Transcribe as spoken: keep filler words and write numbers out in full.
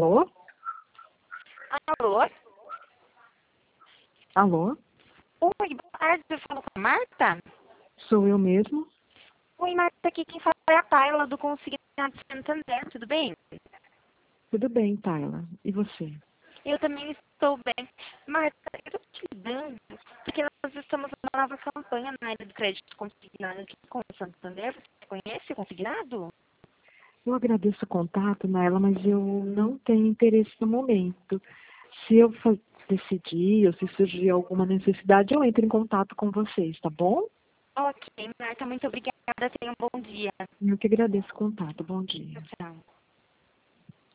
Alô? Alô? Alô? Oi, boa tarde, eu falo com a Marta? Sou eu mesmo? Oi, Marta, aqui quem fala é a Tayla do Consignado Santander, tudo bem? Tudo bem, Tayla. E você? Eu também estou bem. Marta, eu estou te ligando porque nós estamos numa nova campanha na área do crédito consignado aqui com o Santander. Você conhece o consignado? Eu agradeço o contato, Naila, mas eu não tenho interesse no momento. Se eu fa- decidir ou se surgir alguma necessidade, eu entro em contato com vocês, tá bom? Ok, Marta, muito obrigada. Tenha um bom dia. Eu que agradeço o contato. Bom dia. Tchau.